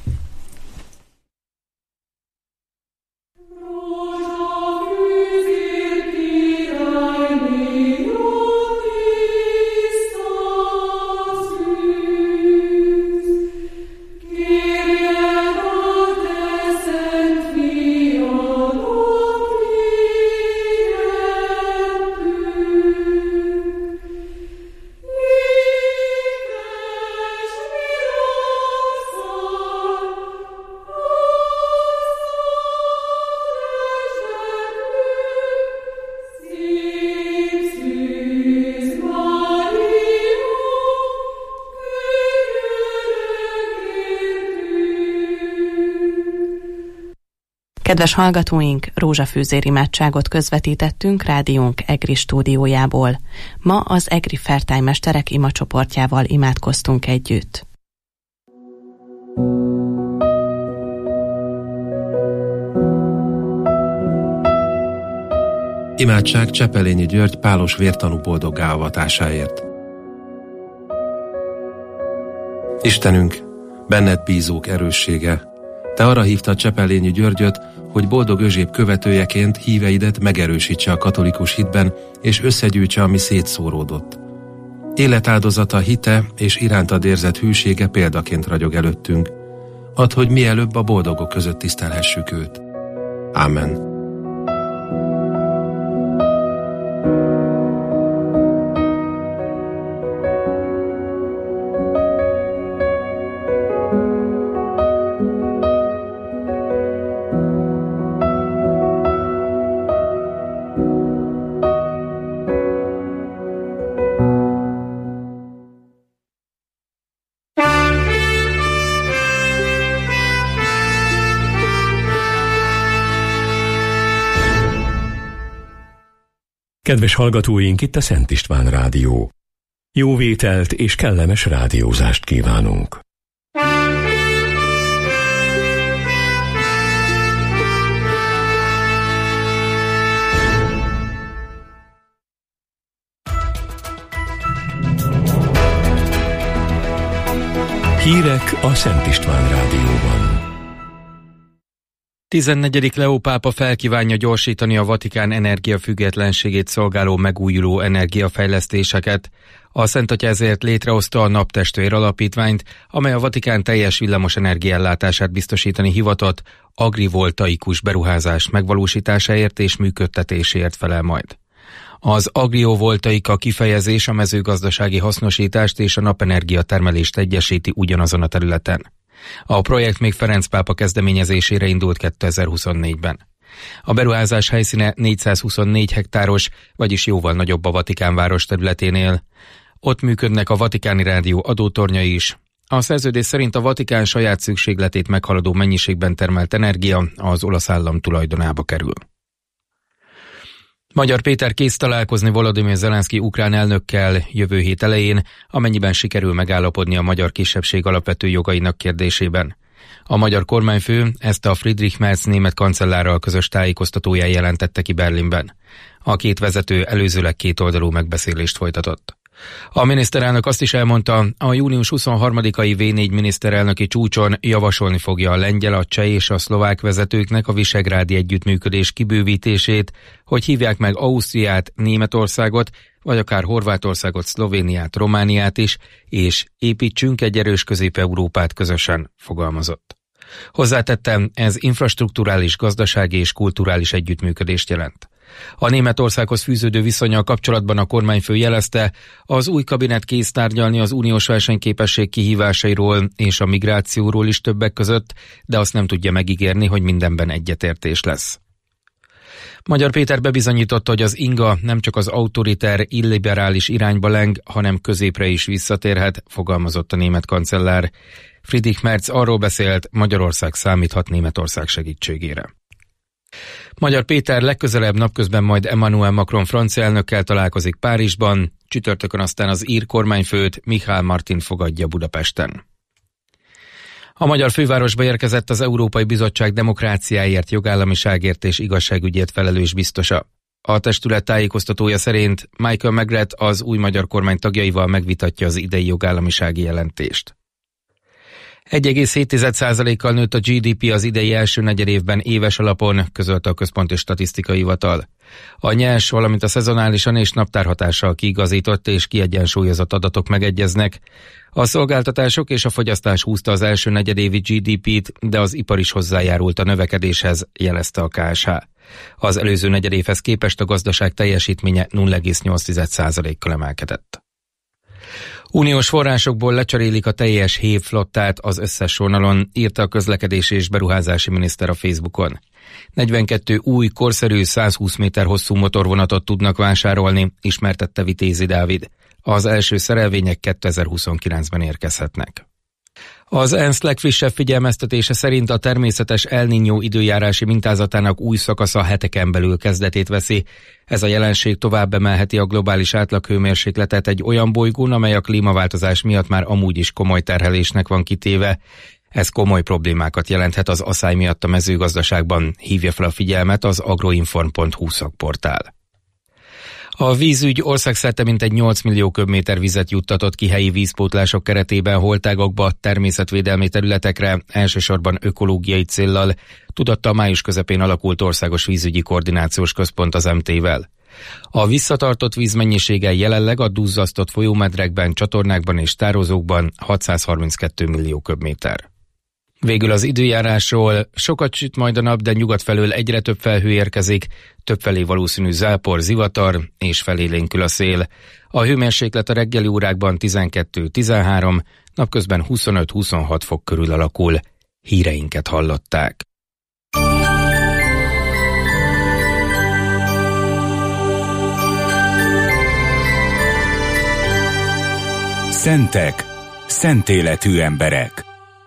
Kedves hallgatóink, rózsafűzér imádságot közvetítettünk rádiónk EGRI stúdiójából. Ma az EGRI fertálymesterek imacsoportjával imádkoztunk együtt. Imádság Csepelényi György pálos vértanú boldoggá avatásáért. Istenünk, benned bízók erőssége, te arra hívtad Csepelényi Györgyöt, hogy boldog Özséb követőjeként híveidet megerősítse a katolikus hitben, és összegyűjtse, ami szétszóródott. Életáldozata, hite és irántad érzett hűsége példaként ragyog előttünk. Add, hogy mielőbb a boldogok között tisztelhessük őt. Ámen. Kedves hallgatóink, itt a Szent István Rádió. Jó vételt és kellemes rádiózást kívánunk. Hírek a Szent István Rádióban. tizennegyedik Leó pápa felkívánja gyorsítani a Vatikán energiafüggetlenségét szolgáló megújuló energiafejlesztéseket. A Szent Atya ezért létrehozta a Naptestvér Alapítványt, amely a Vatikán teljes villamos energiaellátását biztosítani hivatott, agrivoltaikus beruházás megvalósításáért és működtetéséért felel majd. Az agriovoltaika kifejezés a mezőgazdasági hasznosítást és a napenergia termelést egyesíti ugyanazon a területen. A projekt még Ferenc pápa kezdeményezésére indult kétezer-huszonnégyben. A beruházás helyszíne négyszázhuszonnégy hektáros, vagyis jóval nagyobb a Vatikán város területénél. Ott működnek a Vatikáni Rádió adótornyai is. A szerződés szerint a Vatikán saját szükségletét meghaladó mennyiségben termelt energia az olasz állam tulajdonába kerül. Magyar Péter kész találkozni Volodymyr Zelenszky ukrán elnökkel jövő hét elején, amennyiben sikerül megállapodni a magyar kisebbség alapvető jogainak kérdésében. A magyar kormányfő ezt a Friedrich Merz német kancellárral közös tájékoztatóján jelentette ki Berlinben. A két vezető előzőleg kétoldalú megbeszélést folytatott. A miniszterelnök azt is elmondta, a június huszonharmadikai vé négy miniszterelnöki csúcson javasolni fogja a lengyel, a cseh és a szlovák vezetőknek a visegrádi együttműködés kibővítését, hogy hívják meg Ausztriát, Németországot, vagy akár Horvátországot, Szlovéniát, Romániát is, és építsünk egy erős Közép-Európát közösen, fogalmazott. Hozzátettem, ez infrastrukturális, gazdasági és kulturális együttműködést jelent. A Németországhoz fűződő viszonnyal kapcsolatban a kormányfő jelezte, az új kabinet kész tárgyalni az uniós versenyképesség kihívásairól és a migrációról is többek között, de azt nem tudja megígérni, hogy mindenben egyetértés lesz. Magyar Péter bebizonyította, hogy az inga nem csak az autoriter, illiberális irányba leng, hanem középre is visszatérhet, fogalmazott a német kancellár. Friedrich Merz arról beszélt, Magyarország számíthat Németország segítségére. Magyar Péter legközelebb napközben majd Emmanuel Macron francia elnökkel találkozik Párizsban, csütörtökön aztán az ír kormányfőt, Michel Martin fogadja Budapesten. A magyar fővárosba érkezett az Európai Bizottság demokráciáért, jogállamiságért és igazságügyért felelős biztosa. A testület tájékoztatója szerint Michael Megreth az új magyar kormány tagjaival megvitatja az idei jogállamisági jelentést. egy egész hét százalékkal nőtt a gé dé pé az idei első negyedévben éves alapon, közölte a Központi Statisztikai Hivatal. A nyers, valamint a szezonálisan és naptárhatással kiigazított és kiegyensúlyozott adatok megegyeznek. A szolgáltatások és a fogyasztás húzta az első negyedévi gé dé pét, de az ipar is hozzájárult a növekedéshez, jelezte a ká es há. Az előző negyedévhez képest a gazdaság teljesítménye nulla egész nyolc százalékkal emelkedett. Uniós forrásokból lecserélik a teljes hév flottát az összes vonalon, írta a közlekedési és beruházási miniszter a Facebookon. negyvenkettő új, korszerű, százhúsz méter hosszú motorvonatot tudnak vásárolni, ismertette Vitézi Dávid. Az első szerelvények kétezer-huszonkilencben érkezhetnek. Az ENSZ legfrissebb figyelmeztetése szerint a természetes El Niño időjárási mintázatának új szakasza heteken belül kezdetét veszi. Ez a jelenség tovább emelheti a globális átlaghőmérsékletet egy olyan bolygón, amely a klímaváltozás miatt már amúgy is komoly terhelésnek van kitéve. Ez komoly problémákat jelenthet az aszály miatt a mezőgazdaságban, hívja fel a figyelmet az agroinform pont hu szakportál. A vízügy országszerte mintegy nyolc millió köbméter vizet juttatott ki helyi vízpótlások keretében holtágakba, természetvédelmi területekre, elsősorban ökológiai céllal, tudatta a május közepén alakult Országos Vízügyi Koordinációs Központ az em té-vel. A visszatartott víz mennyisége jelenleg a duzzasztott folyómedrekben, csatornákban és tározókban hatszázharminckettő millió köbméter. Végül az időjárásról: sokat süt majd a nap, de nyugat felől egyre több felhő érkezik, többfelé valószínű zápor, zivatar és felélénkül a szél. A hőmérséklet a reggeli órákban tizenkettő-tizenhárom, napközben huszonöt-huszonhat fok körül alakul. Híreinket hallották. Szentek, szentéletű emberek.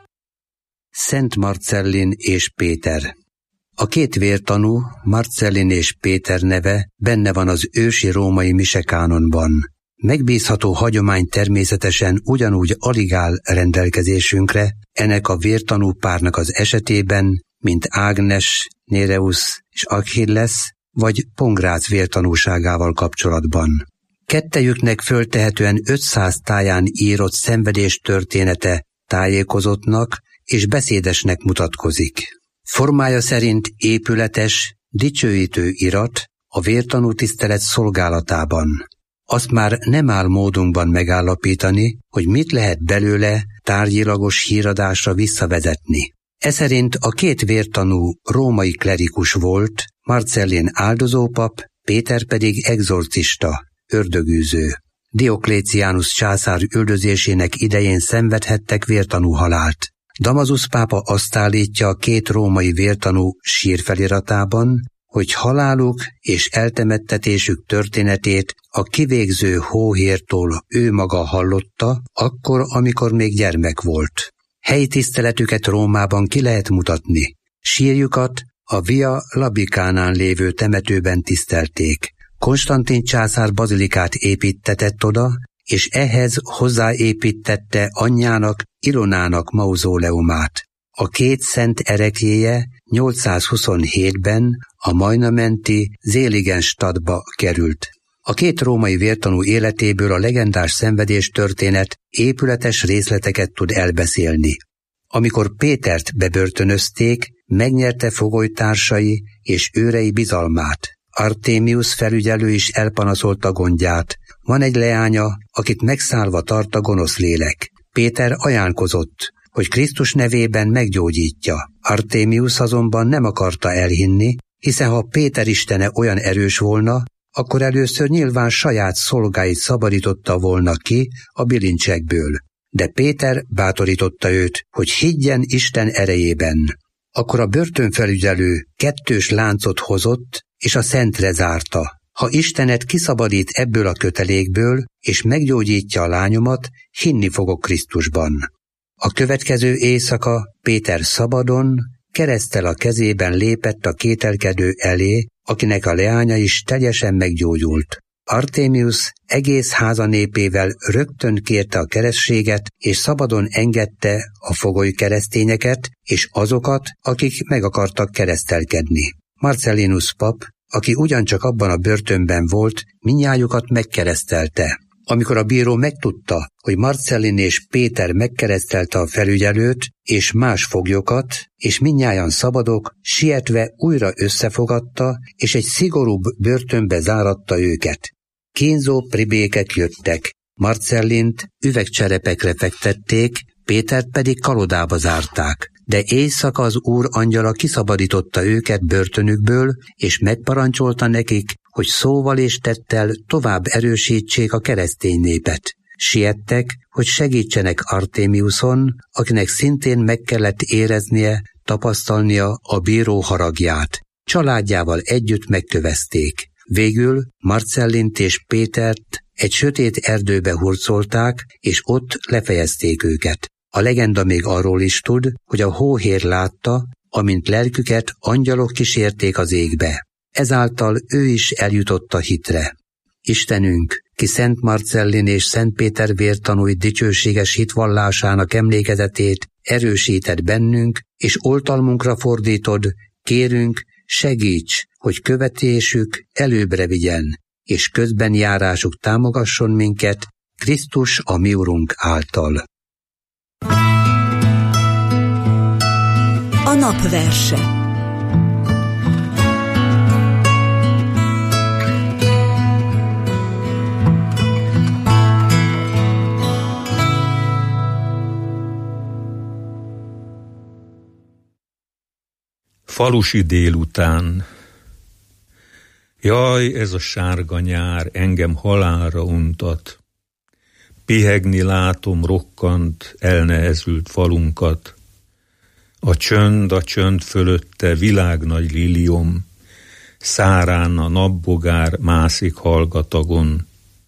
Szent Marcellin és Péter. A két vértanú, Marcellin és Péter neve benne van az ősi római misekánonban. Megbízható hagyomány természetesen ugyanúgy alig áll rendelkezésünkre ennek a vértanú párnak az esetében, mint Ágnes, Néreus és Achilles, vagy Pongrác vértanúságával kapcsolatban. Kettejüknek föltehetően ötszáz táján írott szenvedés története tájékozottnak és beszédesnek mutatkozik. Formája szerint épületes, dicsőítő irat a vértanú tisztelet szolgálatában. Azt már nem áll módunkban megállapítani, hogy mit lehet belőle tárgyilagos híradásra visszavezetni. Eszerint a két vértanú római klerikus volt, Marcellin áldozópap, Péter pedig exorcista, ördögűző. Diokléciánus császár üldözésének idején szenvedhettek vértanú halált. Damasus pápa azt állítja a két római vértanú sírfeliratában, hogy haláluk és eltemettetésük történetét a kivégző hóhértól ő maga hallotta, akkor, amikor még gyermek volt. Helyi tiszteletüket Rómában ki lehet mutatni. Sírjukat a Via Labicánán lévő temetőben tisztelték. Konstantin császár bazilikát építtetett oda, és ehhez hozzáépítette anyjának, Ilonának mauzóleumát. A két szent ereklyéje nyolcszázhuszonhétben a Majna-menti Zéligenstadtba került. A két római vértanú életéből a legendás szenvedés történet épületes részleteket tud elbeszélni. Amikor Pétert bebörtönözték, megnyerte fogolytársai és őrei bizalmát. Artémius felügyelő is elpanaszolta gondját. Van egy leánya, akit megszállva tart a gonosz lélek. Péter ajánlkozott, hogy Krisztus nevében meggyógyítja. Artémius azonban nem akarta elhinni, hiszen ha Péter istene olyan erős volna, akkor először nyilván saját szolgáit szabadította volna ki a bilincsekből. De Péter bátorította őt, hogy higgyen Isten erejében. Akkor a börtönfelügyelő kettős láncot hozott, és a szentre zárta. Ha Istenet kiszabadít ebből a kötelékből, és meggyógyítja a lányomat, hinni fogok Krisztusban. A következő éjszaka Péter szabadon, kereszttel a kezében lépett a kételkedő elé, akinek a leánya is teljesen meggyógyult. Artemius egész háza népével rögtön kérte a keresztséget, és szabadon engedte a fogoly keresztényeket, és azokat, akik meg akartak keresztelkedni. Marcellinus pap, aki ugyancsak abban a börtönben volt, mindnyájukat megkeresztelte. Amikor a bíró megtudta, hogy Marcellin és Péter megkeresztelte a felügyelőt és más foglyokat, és mindnyájan szabadok, sietve újra összefogadta, és egy szigorúbb börtönbe záratta őket. Kínzó pribékek jöttek, Marcellint üvegcserepekre fektették, Pétert pedig kalodába zárták. De éjszaka az Úr angyala kiszabadította őket börtönükből, és megparancsolta nekik, hogy szóval és tettel tovább erősítsék a keresztény népet. Siettek, hogy segítsenek Artemiuson, akinek szintén meg kellett éreznie, tapasztalnia a bíró haragját. Családjával együtt megkövezték. Végül Marcellint és Pétert egy sötét erdőbe hurcolták, és ott lefejezték őket. A legenda még arról is tud, hogy a hóhér látta, amint lelküket angyalok kísérték az égbe. Ezáltal ő is eljutott a hitre. Istenünk, ki Szent Marcellin és Szent Péter vértanúi dicsőséges hitvallásának emlékezetét erősíted bennünk, és oltalmunkra fordítod, kérünk, segíts, hogy követésük előbbre vigyen, és közben járásuk támogasson minket, Krisztus a mi Urunk által. A napverse. Falusi délután. Jaj, ez a sárga nyár engem halálra untat. Pihegni látom rokkant, elnehezült falunkat. A csönd, a csönd fölötte világnagy liliom, szárán a napbogár mászik hallgatagon.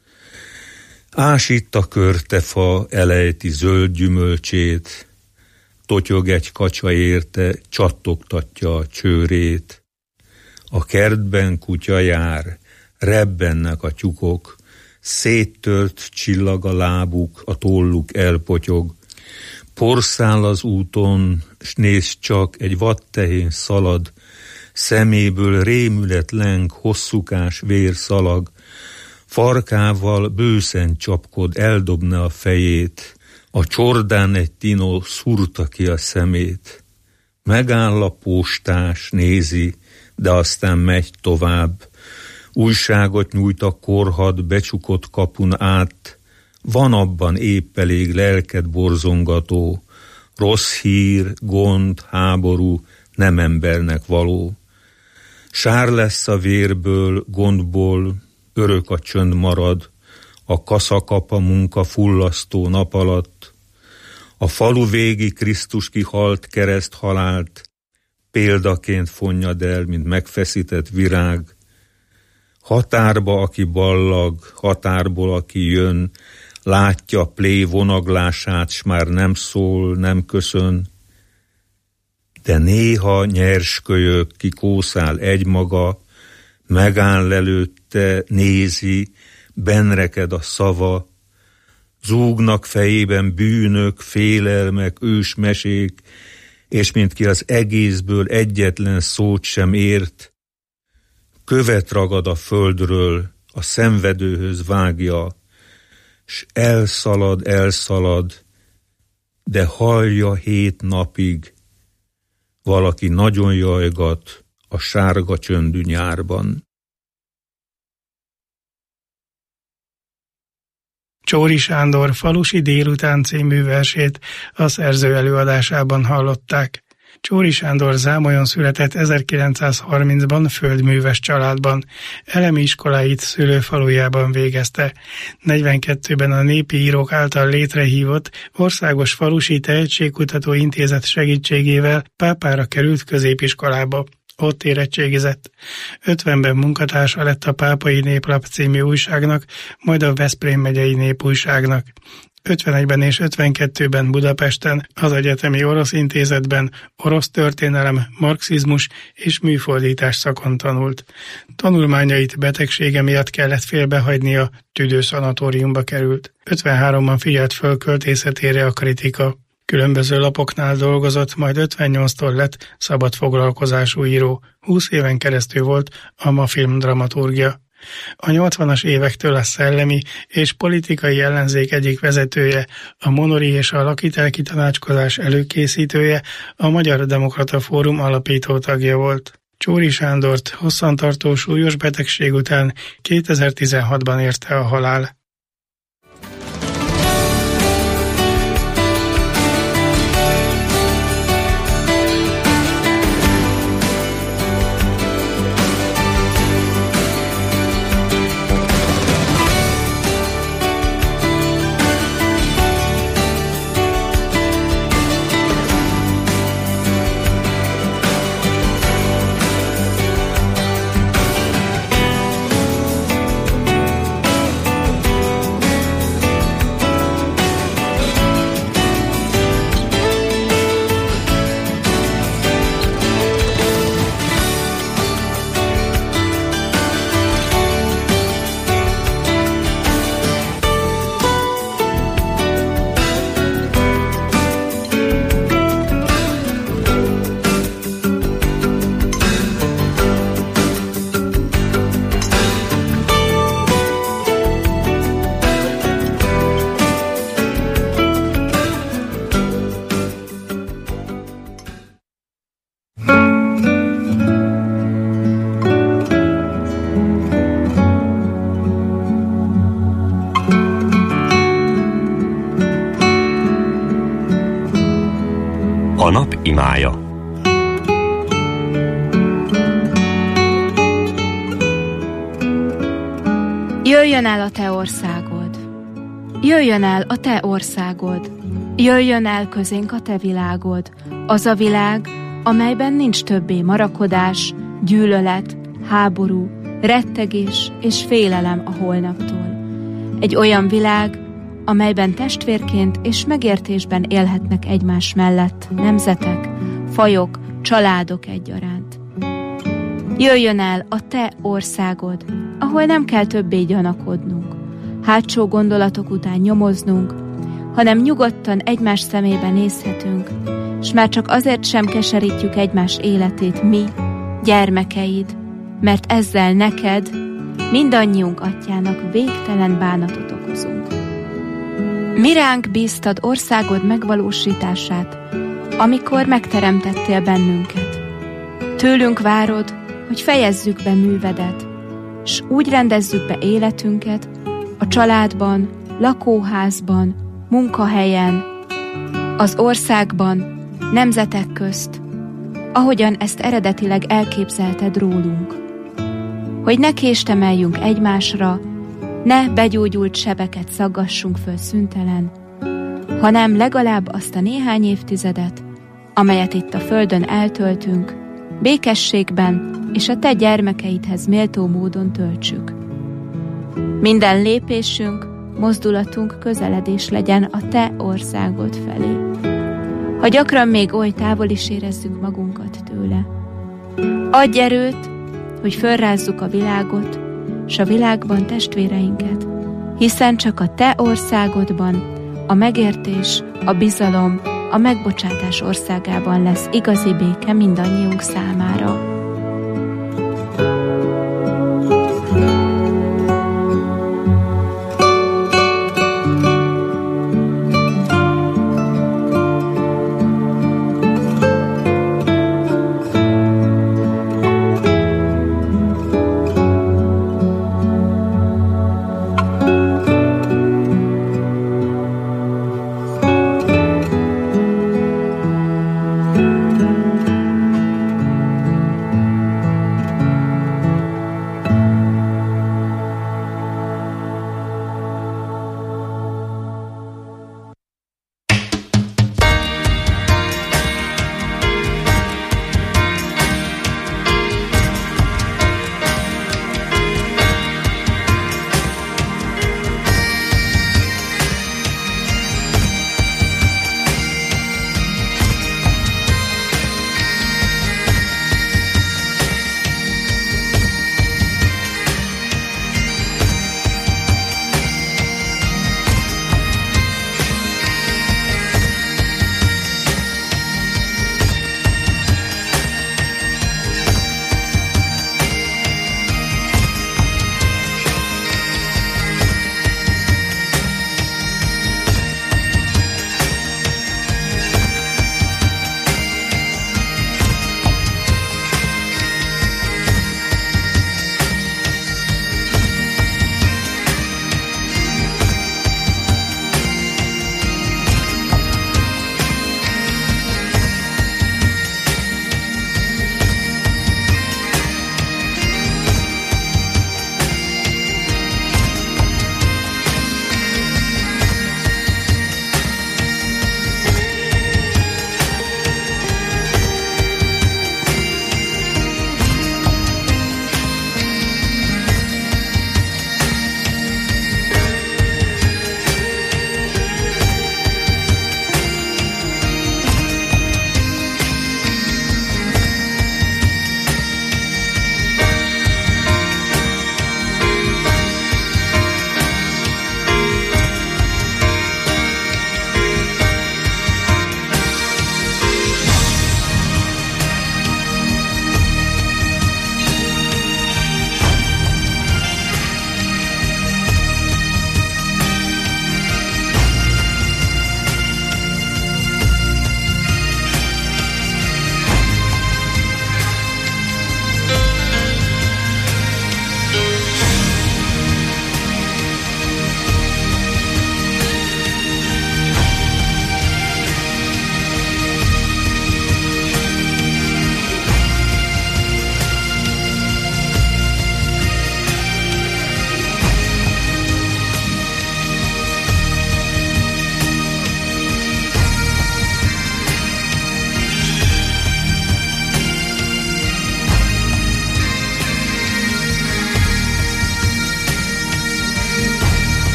Ásít a körtefa, elejti zöld gyümölcsét, totyog egy kacsa érte, csattogtatja a csőrét. A kertben kutya jár, rebbennek a tyúkok, széttört csillag a lábuk, a tolluk elpotyog. Porszál az úton, s nézd csak, egy vaddtehén szalad, szeméből rémület leng, hosszúkás vérszalag, farkával bőszen csapkod, eldobna a fejét, a csordán egy tinó szúrta ki a szemét. Megáll a postás, nézi, de aztán megy tovább. Újságot nyújt a korhad becsukott kapun át, van abban épp elég lelked borzongató, rossz hír, gond, háború, nem embernek való. Sár lesz a vérből, gondból, örök a csönd marad, a kaszakapa munka fullasztó nap alatt. A falu végi Krisztus kihalt kereszt halált, példaként fonnyad el, mint megfeszített virág. Határba, aki ballag, határból, aki jön, látja plé vonaglását, s már nem szól, nem köszön. De néha nyers kölyök, ki kószál egymaga, megáll előtte, nézi, benreked a szava, zúgnak fejében bűnök, félelmek, ős mesék, és mint ki az egészből egyetlen szót sem ért, követ ragad a földről, a szenvedőhöz vágja, s elszalad, elszalad, de hallja hét napig, valaki nagyon jajgat a sárga csöndű nyárban. Csóri Sándor Falusi délután című versét a szerző előadásában hallották. Csóri Sándor Zámolyon született ezerkilencszázharmincban földműves családban. Elemi iskoláit szülőfalujában végezte. negyvenkettőben a Népi Írók által létrehívott Országos Falusi Tehetségkutató Intézet segítségével pápára került középiskolába. Ott érettségizett. ötvenben munkatársa lett a Pápai Néplap című újságnak, majd a Veszprém megyei népújságnak. ötvenegyben és ötvenkettőben Budapesten, az Egyetemi Orosz Intézetben orosz történelem, marxizmus és műfordítás szakon tanult. Tanulmányait betegsége miatt kellett félbehagynia, tüdőszanatóriumba került. ötvenháromban figyelt föl költészetére a kritika. Különböző lapoknál dolgozott, majd ötvennyolctól lett szabad foglalkozású író. húsz éven keresztül volt a MA Film dramaturgja. A nyolcvanas évektől a szellemi és politikai ellenzék egyik vezetője, a Monori és a Lakitelki Tanácskozás előkészítője, a Magyar Demokrata Fórum alapító tagja volt. Csóri Sándort hosszantartó súlyos betegség után kétezer-tizenhatban érte a halál. A nap imája. Jöjjön el a te országod, jöjjön el a te országod, jöjjön el közénk a te világod, az a világ, amelyben nincs többé marakodás, gyűlölet, háború, rettegés és félelem a holnaptól. Egy olyan világ, amelyben testvérként és megértésben élhetnek egymás mellett nemzetek, fajok, családok egyaránt. Jöjjön el a te országod, ahol nem kell többé gyanakodnunk, hátsó gondolatok után nyomoznunk, hanem nyugodtan egymás szemébe nézhetünk, s már csak azért sem keserítjük egymás életét mi, gyermekeid, mert ezzel neked, mindannyiunk atyának végtelen bánatot okozunk. Mi ránk bíztad országod megvalósítását, amikor megteremtettél bennünket. Tőlünk várod, hogy fejezzük be művedet, s úgy rendezzük be életünket a családban, lakóházban, munkahelyen, az országban, nemzetek közt, ahogyan ezt eredetileg elképzelted rólunk. Hogy ne késtemeljünk egymásra, ne begyógyult sebeket szaggassunk föl szüntelen, hanem legalább azt a néhány évtizedet, amelyet itt a földön eltöltünk, békességben és a te gyermekeidhez méltó módon töltsük. Minden lépésünk, mozdulatunk közeledés legyen a te országod felé. Ha gyakran még oly távol is érezzük magunkat tőle. Adj erőt, hogy fölrázzuk a világot, s a világban testvéreinket, hiszen csak a te országodban a megértés, a bizalom, a megbocsátás országában lesz igazi béke mindannyiunk számára.